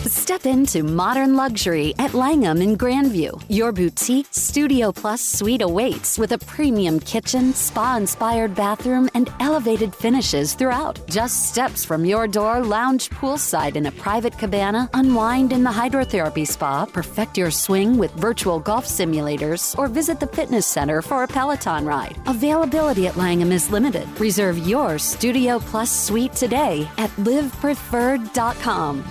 Step into modern luxury at Langham in Grandview. Your boutique Studio Plus suite awaits with a premium kitchen, spa-inspired bathroom, and elevated finishes throughout. Just steps from your door, lounge poolside in a private cabana, unwind in the hydrotherapy spa, perfect your swing with virtual golf simulators, or visit the fitness center for a Peloton ride. Availability at Langham is limited. Reserve your Studio Plus suite today at livepreferred.com.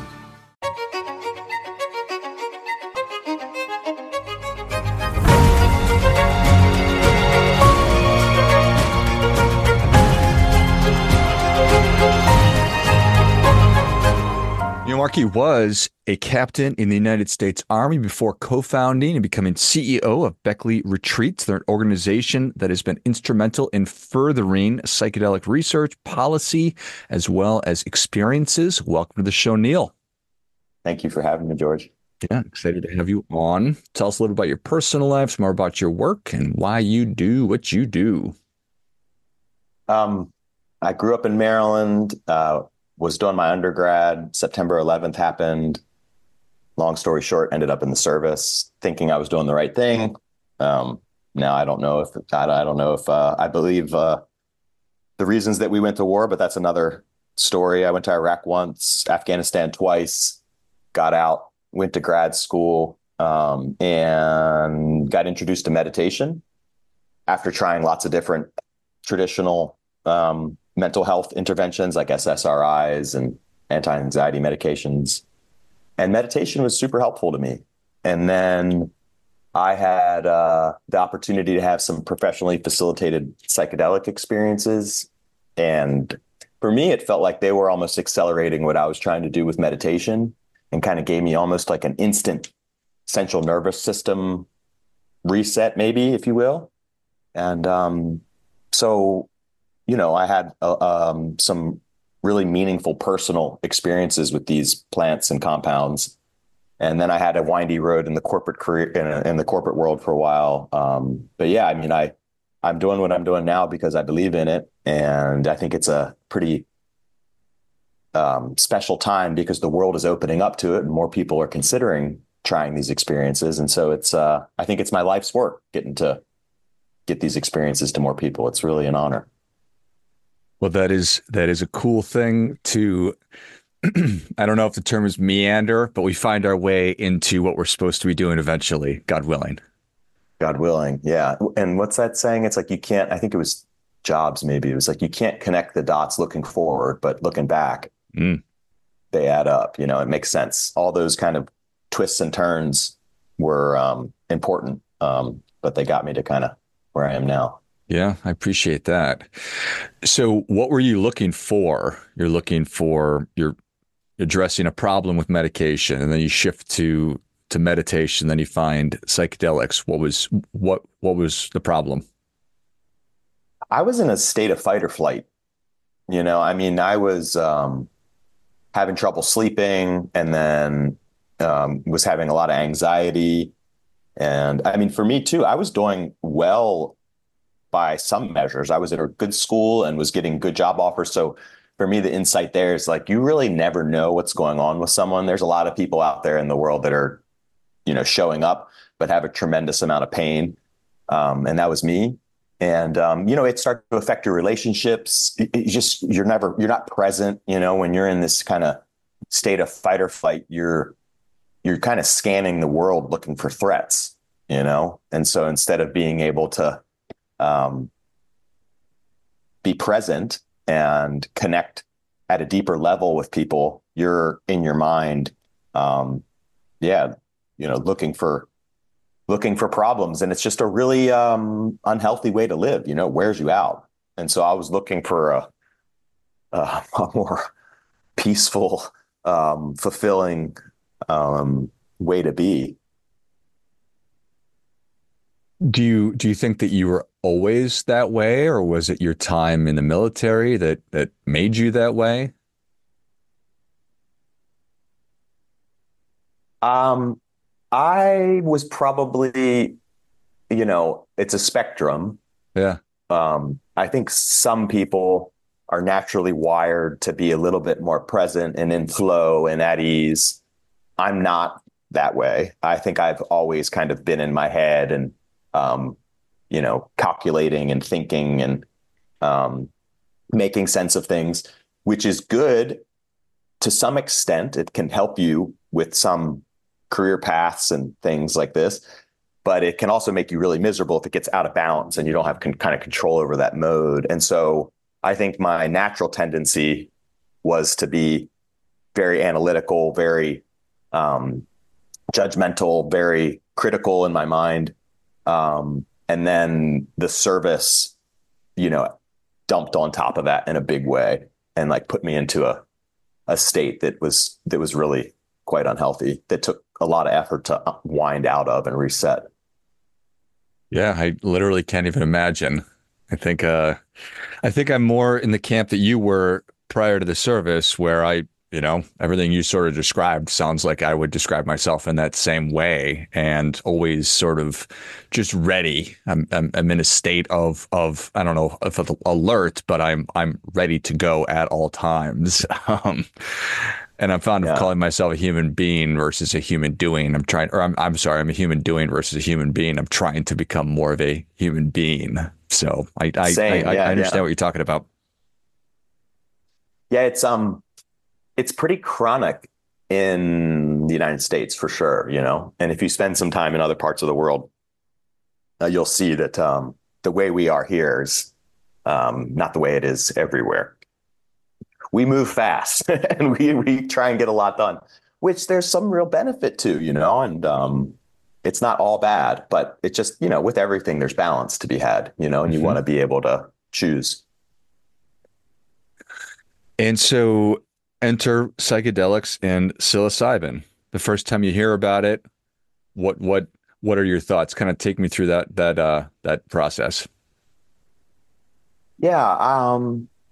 Markey was a captain in the United States Army before co-founding and becoming CEO of Beckley Retreats. They're an organization that has been instrumental in furthering psychedelic research, policy, as well as experiences. Welcome to the show, Neil. Thank you for having me, George. Yeah, excited to have you on. Tell us a little about your personal life, some more about your work, and why you do what you do. I grew up in Maryland, was doing my undergrad. September 11th happened. Long story short, ended up in the service, thinking I was doing the right thing. Now I don't know if I believe the reasons that we went to war, but that's another story. I went to Iraq once, Afghanistan twice, got out, went to grad school, and got introduced to meditation after trying lots of different traditional mental health interventions like SSRIs and anti-anxiety medications. And meditation was super helpful to me. And then I had the opportunity to have some professionally facilitated psychedelic experiences. And for me, it felt like they were almost accelerating what I was trying to do with meditation and kind of gave me almost like an instant central nervous system reset, maybe, if you will. And so I had some really meaningful personal experiences with these plants and compounds. And then I had a windy road in the corporate career, in the corporate world for a while. But yeah, I mean, I'm doing what I'm doing now because I believe in it. And I think it's a pretty special time because the world is opening up to it and more people are considering trying these experiences. And so I think it's my life's work getting to get these experiences to more people. It's really an honor. Well, that is a cool thing to, I don't know if the term is meander, but we find our way into what we're supposed to be doing eventually, God willing. God willing. Yeah. And what's that saying? It's like, you can't, I think it was Jobs, maybe. It was like, you can't connect the dots looking forward, but looking back, they add up. It makes sense. All those kind of twists and turns were important, but they got me to kind of where I am now. Yeah, I appreciate that. So what were you looking for? You're addressing a problem with medication, and then you shift to meditation, then you find psychedelics. What was the problem? I was in a state of fight or flight. I was having trouble sleeping, and then was having a lot of anxiety. And I mean, for me too, I was doing well by some measures. I was at a good school and was getting good job offers. So for me, the insight there is like, you really never know what's going on with someone. There's a lot of people out there in the world that are, showing up, but have a tremendous amount of pain. And that was me. And, it started to affect your relationships. You're not present, when you're in this kind of state of fight or flight, you're kind of scanning the world looking for threats, And so instead of being able to, be present and connect at a deeper level with people, you're in your mind, looking for problems. And it's just a really unhealthy way to live. It wears you out. And so I was looking for a more peaceful, fulfilling way to be. Do you think that you were always that way, or was it your time in the military that made you that way? I was probably, it's a spectrum. Yeah. I think some people are naturally wired to be a little bit more present and in flow and at ease. I'm not that way. I think I've always kind of been in my head and, calculating and thinking and making sense of things, which is good to some extent. It can help you with some career paths and things like this, but it can also make you really miserable if it gets out of balance and you don't have kind of control over that mode. And so I think my natural tendency was to be very analytical, very judgmental, very critical in my mind. And then the service, dumped on top of that in a big way and like put me into a state that was really quite unhealthy, that took a lot of effort to wind out of and reset. Yeah, I literally can't even imagine. I think I'm more in the camp that you were prior to the service, where everything you sort of described sounds like I would describe myself in that same way, and always sort of just ready. I'm in a state of I don't know if alert, but I'm ready to go at all times. And I'm fond of calling myself a human being versus a human doing. I'm sorry, I'm a human doing versus a human being. I'm trying to become more of a human being. So I understand what you're talking about. Yeah, it's pretty chronic in the United States for sure, and if you spend some time in other parts of the world, you'll see that the way we are here is not the way it is everywhere. We move fast and we try and get a lot done, which there's some real benefit to, and it's not all bad, but it just, with everything, there's balance to be had, and you want to be able to choose. And so enter psychedelics and psilocybin. The first time you hear about it, what are your thoughts? Kind of take me through that process. Yeah,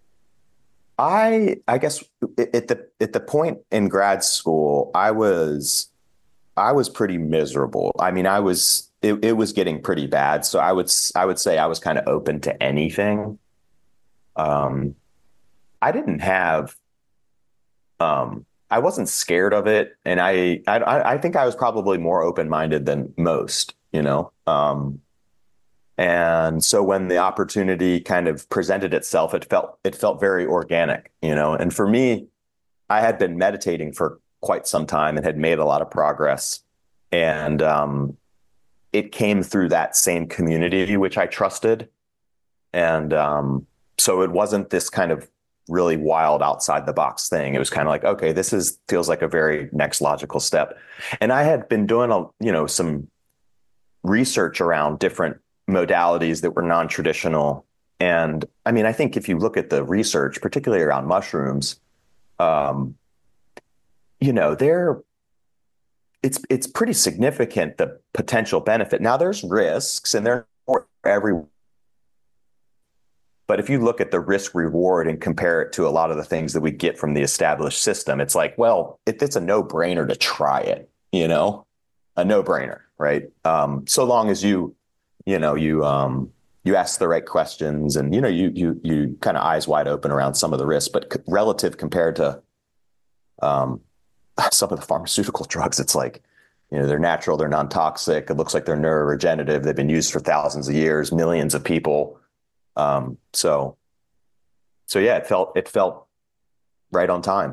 I guess at the point in grad school, I was pretty miserable. I mean, it was getting pretty bad. So I would say I was kind of open to anything. I didn't have, I wasn't scared of it. And I think I was probably more open-minded than most, and so when the opportunity kind of presented itself, it felt very organic, and for me, I had been meditating for quite some time and had made a lot of progress. And it came through that same community, which I trusted. And so it wasn't this kind of really wild outside the box thing. It was kind of like, okay, feels like a very next logical step. And I had been doing some research around different modalities that were non-traditional. And I mean, I think if you look at the research, particularly around mushrooms, it's pretty significant, the potential benefit. Now there's risks and they're for everyone. But if you look at the risk reward and compare it to a lot of the things that we get from the established system, it's like, well, it's a no-brainer to try it, a no-brainer, right? So long as you ask the right questions and, you kind of eyes wide open around some of the risks, but relative compared to some of the pharmaceutical drugs, it's like, they're natural, they're non-toxic. It looks like they're neuroregenerative. They've been used for thousands of years, millions of people. So yeah, it felt right on time.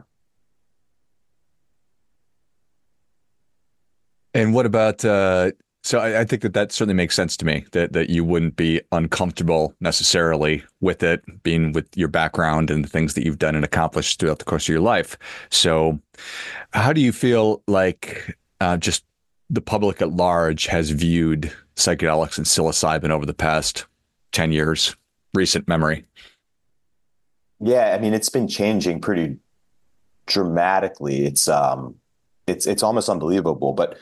And what about, so I think that certainly makes sense to me, that you wouldn't be uncomfortable necessarily with it, being with your background and the things that you've done and accomplished throughout the course of your life. So how do you feel like just the public at large has viewed psychedelics and psilocybin over the past 10 years, recent memory? Yeah, I mean, it's been changing pretty dramatically. It's almost unbelievable, but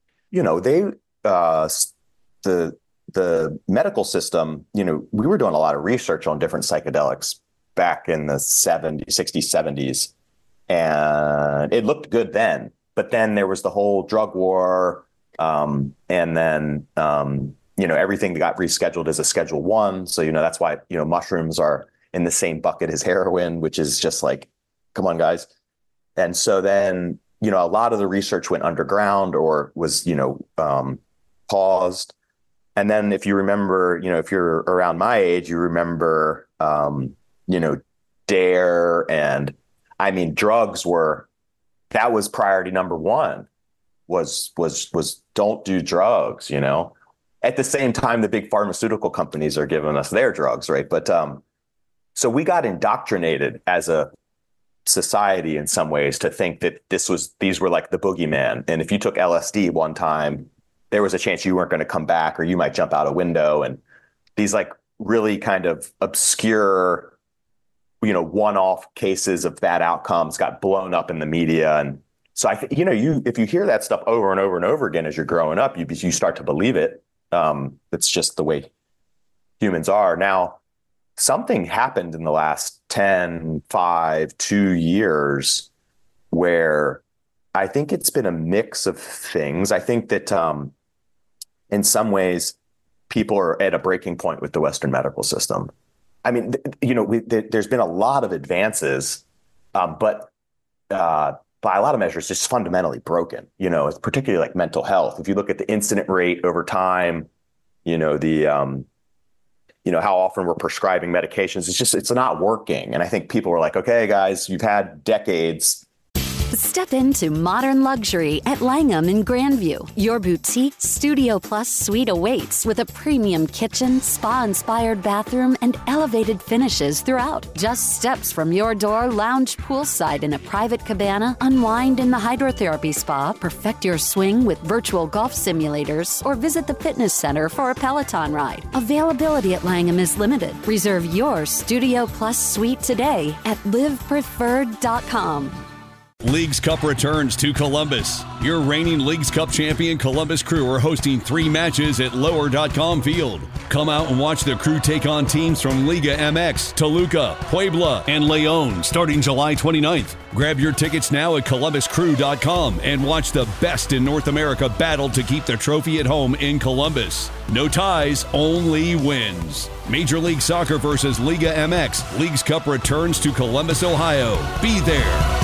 the medical system, we were doing a lot of research on different psychedelics back in the 70s, 60s, 70s, and it looked good then. But then there was the whole drug war, and then everything got rescheduled as a Schedule 1. So that's why mushrooms are in the same bucket as heroin, which is just like, come on, guys. And so then a lot of the research went underground or was, paused. And then if you remember, if you're around my age, you remember, DARE, and I mean, that was priority number one, was don't do drugs, At the same time, the big pharmaceutical companies are giving us their drugs, right? But so we got indoctrinated as a society in some ways to think that these were like the boogeyman. And if you took LSD one time, there was a chance you weren't going to come back, or you might jump out a window. And these like really kind of obscure, one-off cases of bad outcomes got blown up in the media. And so I think, if you hear that stuff over and over and over again as you're growing up, you start to believe it. It's just the way humans are. Now, something happened in the last 10, 5, 2 years where I think it's been a mix of things. I think that in some ways, people are at a breaking point with the Western medical system. I mean, there's been a lot of advances, but by a lot of measures, just fundamentally broken. It's particularly like mental health. If you look at the incident rate over time, how often we're prescribing medications, it's not working. And I think people are like, okay, guys, you've had decades. Step into modern luxury at Langham in Grandview. Your boutique Studio Plus suite awaits with a premium kitchen, spa-inspired bathroom, and elevated finishes throughout. Just steps from your door, lounge poolside in a private cabana, unwind in the hydrotherapy spa, perfect your swing with virtual golf simulators, or visit the fitness center for a Peloton ride. Availability at Langham is limited. Reserve your Studio Plus suite today at livepreferred.com. Leagues Cup returns to Columbus. Your reigning Leagues Cup champion Columbus Crew are hosting 3 matches at Lower.com Field. Come out and watch the Crew take on teams from Liga MX, Toluca, Puebla, and León starting July 29th. Grab your tickets now at columbuscrew.com and watch the best in North America battle to keep the trophy at home in Columbus. No ties, only wins. Major League Soccer versus Liga MX. Leagues Cup returns to Columbus, Ohio. Be there.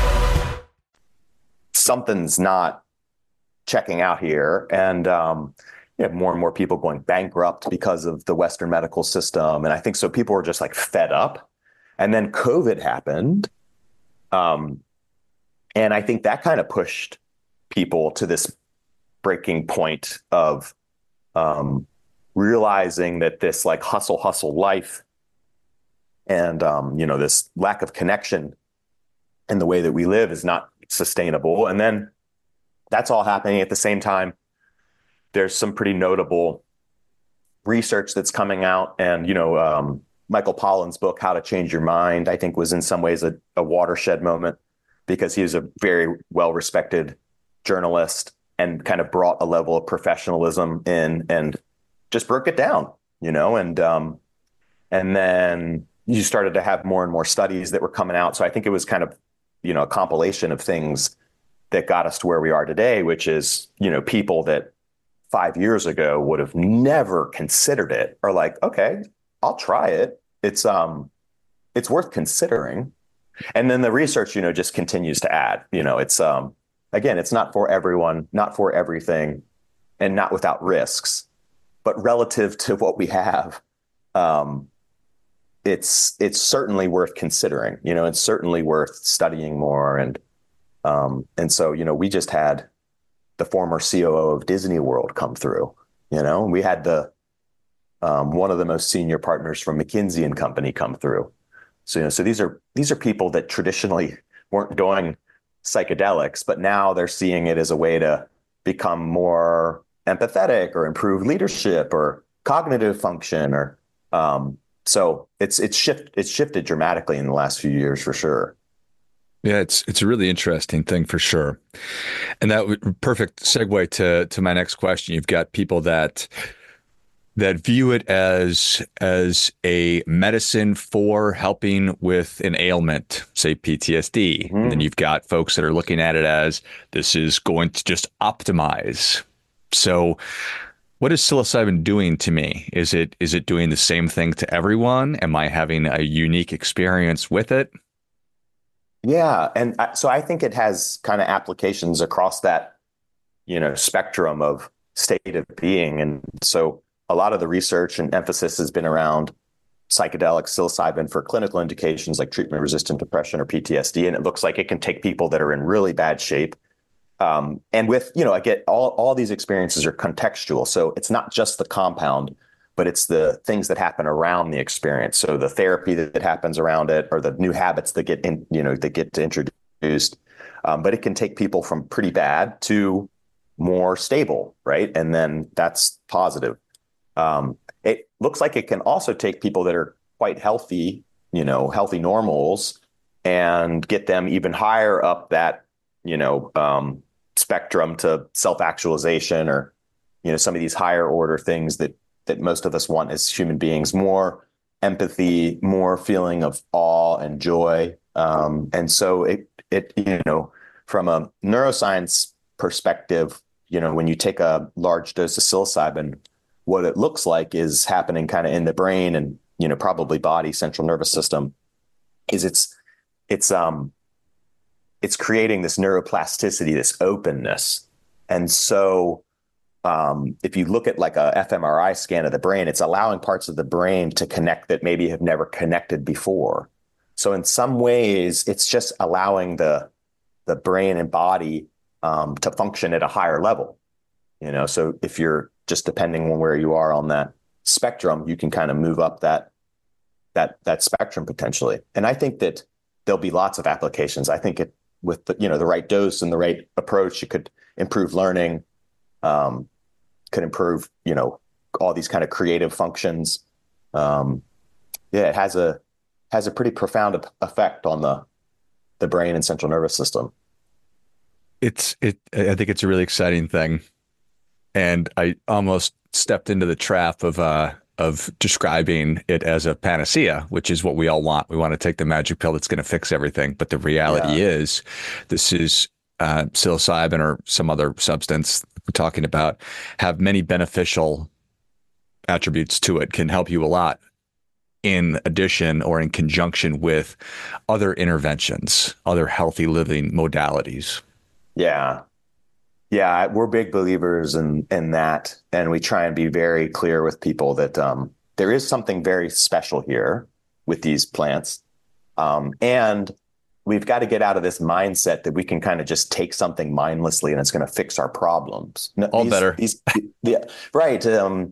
Something's not checking out here. And you have more and more people going bankrupt because of the Western medical system. And I think so people were just like fed up. And then COVID happened. And I think that kind of pushed people to this breaking point of realizing that this like hustle life and, this lack of connection in the way that we live is not sustainable. And then that's all happening at the same time. There's some pretty notable research that's coming out. And, Michael Pollan's book, How to Change Your Mind, I think was in some ways a watershed moment because he was a very well-respected journalist and kind of brought a level of professionalism in and just broke it down, and then you started to have more and more studies that were coming out. So I think it was kind of, a compilation of things that got us to where we are today, which is, people that 5 years ago would have never considered it are like, okay, I'll try it. It's worth considering. And then the research, just continues to add, it's, again, it's not for everyone, not for everything, and not without risks, but relative to what we have, it's certainly worth considering, it's certainly worth studying more. And so, we just had the former COO of Disney World come through, we had one of the most senior partners from McKinsey and Company come through. So, so these are people that traditionally weren't doing psychedelics, but now they're seeing it as a way to become more empathetic or improve leadership or cognitive function or, so it's shifted dramatically in the last few years for sure. Yeah, it's a really interesting thing for sure. And that would perfect segue to my next question. You've got people that view it as a medicine for helping with an ailment, say PTSD. Mm-hmm. And then you've got folks that are looking at it as this is going to just optimize. So what is psilocybin doing to me? Is it doing the same thing to everyone? Am I having a unique experience with it? Yeah. And so I think it has kind of applications across that, spectrum of state of being. And so a lot of the research and emphasis has been around psychedelic psilocybin for clinical indications like treatment-resistant depression or PTSD. And it looks like it can take people that are in really bad shape. And with, I get all these experiences are contextual. So it's not just the compound, but it's the things that happen around the experience. So the therapy that happens around it, or the new habits that get introduced. But it can take people from pretty bad to more stable, right? And then that's positive. It looks like it can also take people that are quite healthy, healthy normals, and get them even higher up that, spectrum to self-actualization, or, some of these higher order things that most of us want as human beings: more empathy, more feeling of awe and joy. And so it, from a neuroscience perspective, when you take a large dose of psilocybin, what it looks like is happening kind of in the brain and, probably body, central nervous system, is it's creating this neuroplasticity, this openness. And so if you look at like a fMRI scan of the brain, it's allowing parts of the brain to connect that maybe have never connected before. So in some ways, it's just allowing the brain and body to function at a higher level. So if you're just depending on where you are on that spectrum, you can kind of move up that spectrum potentially. And I think that there'll be lots of applications. I think with the right dose and the right approach, it could improve learning, could improve, all these kind of creative functions. It has a pretty profound effect on the brain and central nervous system. I think it's a really exciting thing. And I almost stepped into the trap of describing it as a panacea, which is what we all want. We want to take the magic pill that's going to fix everything. But the reality is, this is psilocybin or some other substance we're talking about, have many beneficial attributes to it, can help you a lot in addition or in conjunction with other interventions, other healthy living modalities. Yeah. Yeah, we're big believers in that. And we try and be very clear with people that there is something very special here with these plants. And we've got to get out of this mindset that we can kind of just take something mindlessly and it's going to fix our problems. No, better. Right.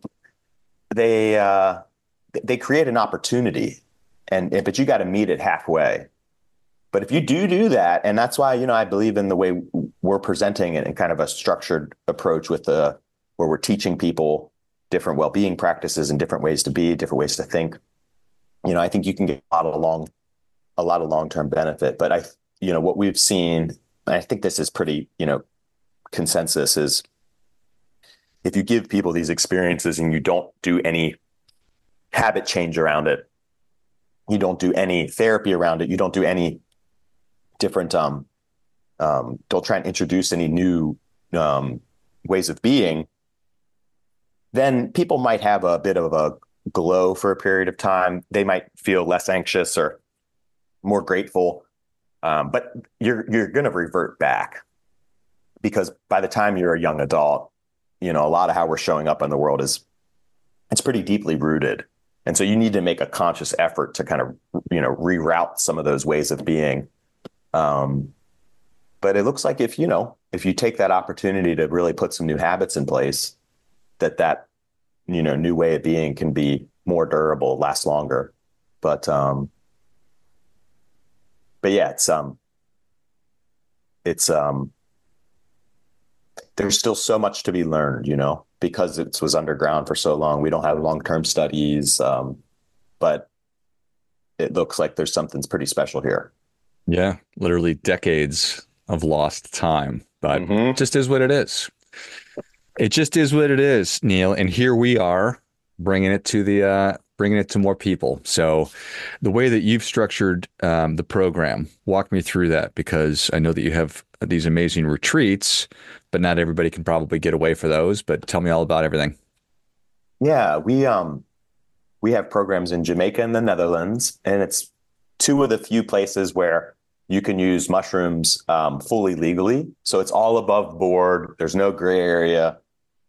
They create an opportunity, but you got to meet it halfway. But if you do that, and that's why, I believe in the way we're presenting it in kind of a structured approach where we're teaching people different well-being practices and different ways to be, different ways to think. I think you can get a lot of long-term benefit. But what we've seen, and I think this is pretty, consensus, is if you give people these experiences and you don't do any habit change around it, you don't do any therapy around it, you don't do any different, don't try and introduce any new ways of being, then people might have a bit of a glow for a period of time. They might feel less anxious or more grateful, but you're going to revert back, because by the time you're a young adult, a lot of how we're showing up in the world it's pretty deeply rooted. And so you need to make a conscious effort to kind of, reroute some of those ways of being. But it looks like if you take that opportunity to really put some new habits in place, that new way of being can be more durable, last longer. But yeah, it's there's still so much to be learned, because it was underground for so long. We don't have long-term studies, but it looks like there's something's pretty special here. Yeah, literally decades of lost time, but it just is what it is. It just is what it is, Neil. And here we are bringing it to more people. So the way that you've structured the program, walk me through that, because I know that you have these amazing retreats, but not everybody can probably get away for those. But tell me all about everything. Yeah, we have programs in Jamaica and the Netherlands, and it's two of the few places where you can use mushrooms fully legally. So it's all above board. There's no gray area.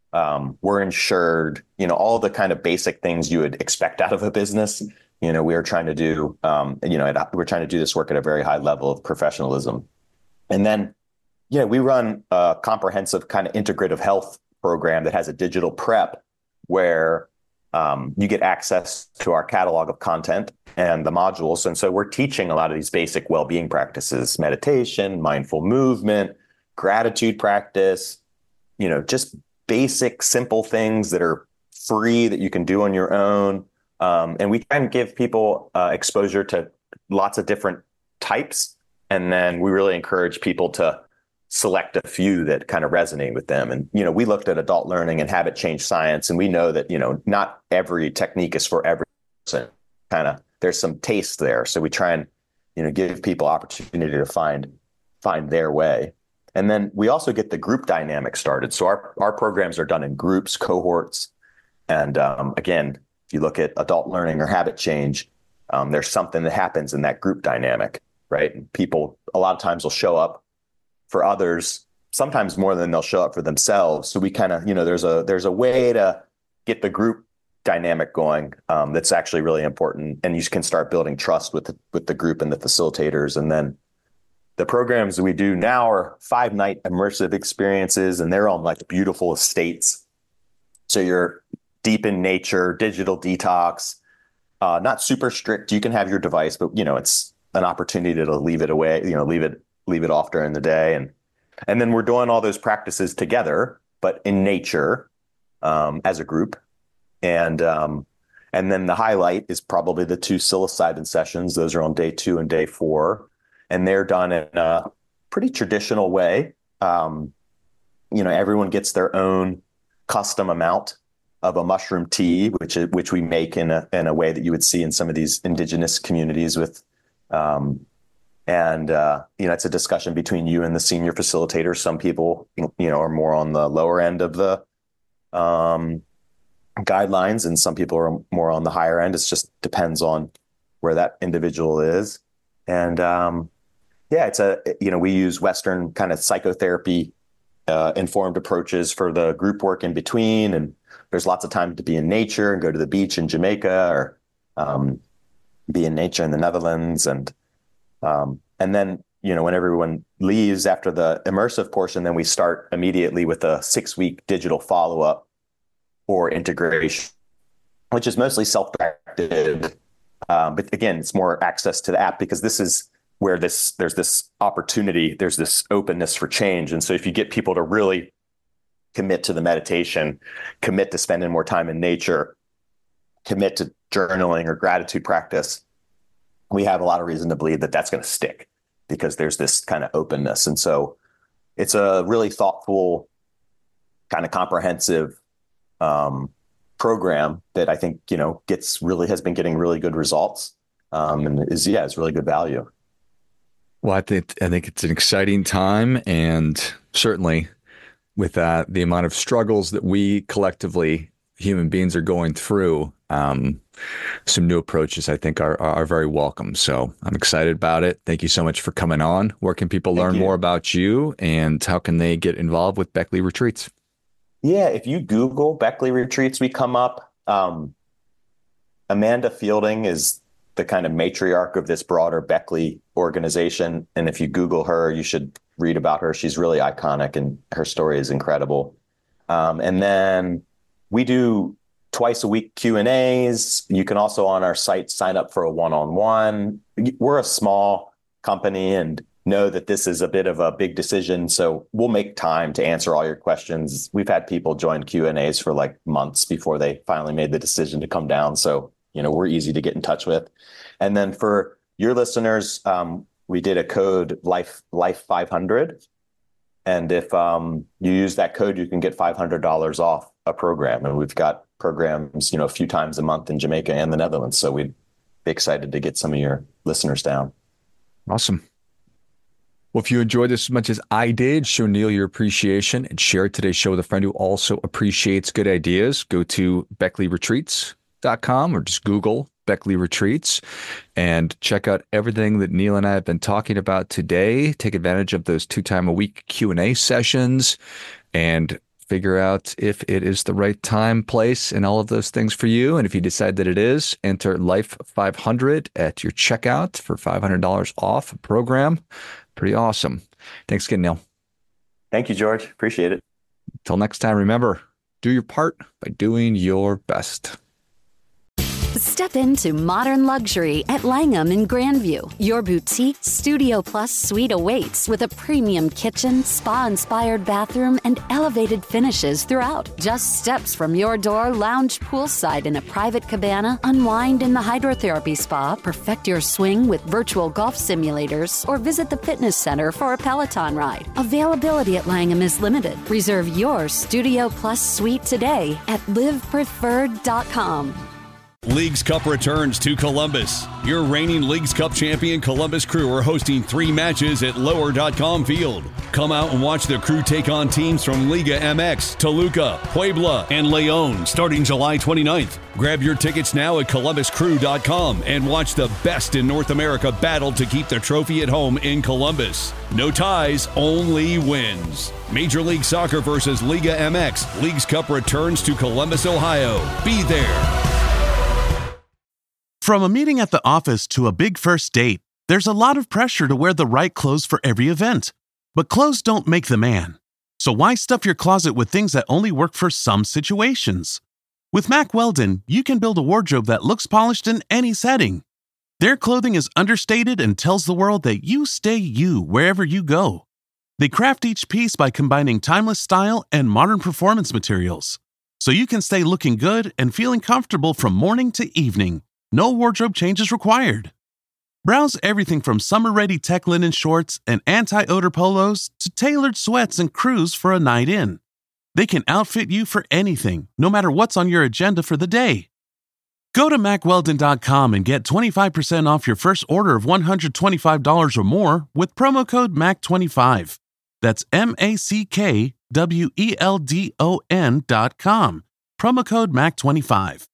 We're insured, all the kind of basic things you would expect out of a business. We are trying to do, we're trying to do this work at a very high level of professionalism. And then, we run a comprehensive kind of integrative health program that has a digital prep where you get access to our catalog of content and the modules. And so we're teaching a lot of these basic well-being practices, meditation, mindful movement, gratitude practice, just basic, simple things that are free that you can do on your own. And we try and give people exposure to lots of different types. And then we really encourage people to select a few that kind of resonate with them. And, we looked at adult learning and habit change science, and we know that, not every technique is for every person. There's some taste there. So we try and, give people opportunity to find their way. And then we also get the group dynamic started. So our programs are done in groups, cohorts. And again, if you look at adult learning or habit change, there's something that happens in that group dynamic, right? And people a lot of times will show up for others, sometimes more than they'll show up for themselves. So we kind of, there's a way to get the group dynamic going that's actually really important. And you can start building trust with the group and the facilitators. And then the programs that we do now are 5-night immersive experiences, and they're on like beautiful estates. So you're deep in nature, digital detox, not super strict. You can have your device, but it's an opportunity to leave it away, leave it off during the day. And then we're doing all those practices together, but in nature, as a group. And then the highlight is probably the 2 psilocybin sessions. Those are on day 2 and day 4. And they're done in a pretty traditional way. Everyone gets their own custom amount of a mushroom tea, which we make in a way that you would see in some of these indigenous communities with, it's a discussion between you and the senior facilitator. Some people, are more on the lower end of the guidelines, and some people are more on the higher end. It just depends on where that individual is. And we use Western kind of psychotherapy informed approaches for the group work in between. And there's lots of time to be in nature and go to the beach in Jamaica, or be in nature in the Netherlands. And then, when everyone leaves after the immersive portion, then we start immediately with a 6-week digital follow-up or integration, which is mostly self-directed. But again, it's more access to the app, because this is where there's this opportunity, there's this openness for change. And so if you get people to really commit to the meditation, commit to spending more time in nature, commit to journaling or gratitude practice, we have a lot of reason to believe that that's going to stick, because there's this kind of openness. And so it's a really thoughtful, kind of comprehensive program that I think, has been getting really good results, and is really good value. Well, I think it's an exciting time, and certainly with the amount of struggles that we collectively, human beings, are going through, some new approaches I think are very welcome. So I'm excited about it. Thank you so much for coming on. Where can people learn more about you, and how can they get involved with Beckley Retreats? Yeah, if you Google Beckley Retreats, we come up. Amanda Fielding is the kind of matriarch of this broader Beckley organization. And if you Google her, you should read about her. She's really iconic, and her story is incredible. And then we do twice a week Q&As. You can also on our site sign up for a one-on-one. We're a small company and know that this is a bit of a big decision. So we'll make time to answer all your questions. We've had people join Q&As for like months before they finally made the decision to come down. So, we're easy to get in touch with. And then for your listeners, we did a code Life 500. And if you use that code, you can get $500 off a program. And we've got programs, a few times a month in Jamaica and the Netherlands. So we'd be excited to get some of your listeners down. Awesome. Well, if you enjoyed this as much as I did, show Neil your appreciation and share today's show with a friend who also appreciates good ideas. Go to BeckleyRetreats.com or just Google Beckley Retreats and check out everything that Neil and I have been talking about today. Take advantage of those 2-time-a-week Q&A sessions and figure out if it is the right time, place, and all of those things for you. And if you decide that it is, enter Life 500 at your checkout for $500 off a program. Pretty awesome. Thanks again, Neil. Thank you, George. Appreciate it. Until next time, remember, do your part by doing your best. Step into modern luxury at Langham in Grandview. Your boutique Studio Plus suite awaits with a premium kitchen, spa-inspired bathroom, and elevated finishes throughout. Just steps from your door, lounge poolside in a private cabana, unwind in the hydrotherapy spa, perfect your swing with virtual golf simulators, or visit the fitness center for a Peloton ride. Availability at Langham is limited. Reserve your Studio Plus suite today at livepreferred.com. Leagues Cup returns to Columbus. Your reigning Leagues Cup champion Columbus Crew are hosting 3 matches at lower.com field. Come out and watch the Crew take on teams from Liga MX, Toluca, Puebla, and Leon starting July 29th. Grab your tickets now at columbuscrew.com and watch the best in North America battle to keep the trophy at home in Columbus. No ties, only wins. Major League Soccer versus Liga MX. Leagues Cup returns to Columbus, Ohio. Be there. From a meeting at the office to a big first date, there's a lot of pressure to wear the right clothes for every event. But clothes don't make the man. So why stuff your closet with things that only work for some situations? With Mack Weldon, you can build a wardrobe that looks polished in any setting. Their clothing is understated and tells the world that you stay you wherever you go. They craft each piece by combining timeless style and modern performance materials. So you can stay looking good and feeling comfortable from morning to evening. No wardrobe changes required. Browse everything from summer-ready tech linen shorts and anti-odor polos to tailored sweats and crews for a night in. They can outfit you for anything, no matter what's on your agenda for the day. Go to MackWeldon.com and get 25% off your first order of $125 or more with promo code MACK25. That's MackWeldon.com. Promo code MACK25.